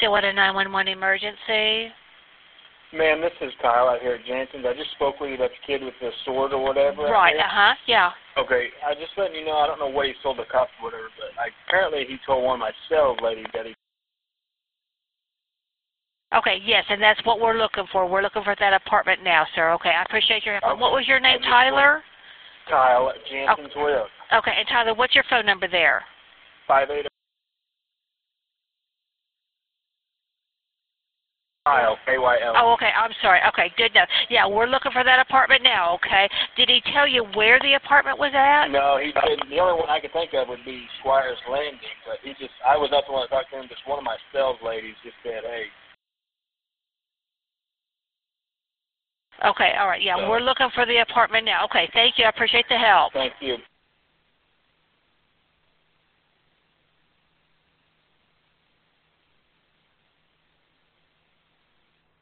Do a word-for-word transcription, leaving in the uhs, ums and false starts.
still at a nine one one emergency? Ma'am, this is Kyle out here at Jansen's. I just spoke with you about the kid with the sword or whatever. Right, uh-huh, yeah. Okay, I just letting you know, I don't know what he sold the cops or whatever, but I, apparently he told one of my sales ladies that he... Okay, yes, and that's what we're looking for. We're looking for that apartment now, sir. Okay, I appreciate your help. Okay. What was your name, Tyler? Kyle at Jansen's okay. Toyota. Okay, and Tyler, what's your phone number there? five eight zero Kyle, K Y L. Oh, okay, I'm sorry. Okay, good enough. Yeah, we're looking for that apartment now, okay? Did he tell you where the apartment was at? No, he didn't. The only one I could think of would be Squire's Landing, but he just, I was not the one that talked to him, just one of my sales ladies just said, hey. Okay, all right, yeah, So, we're looking for the apartment now. Okay, thank you. I appreciate the help. Thank you.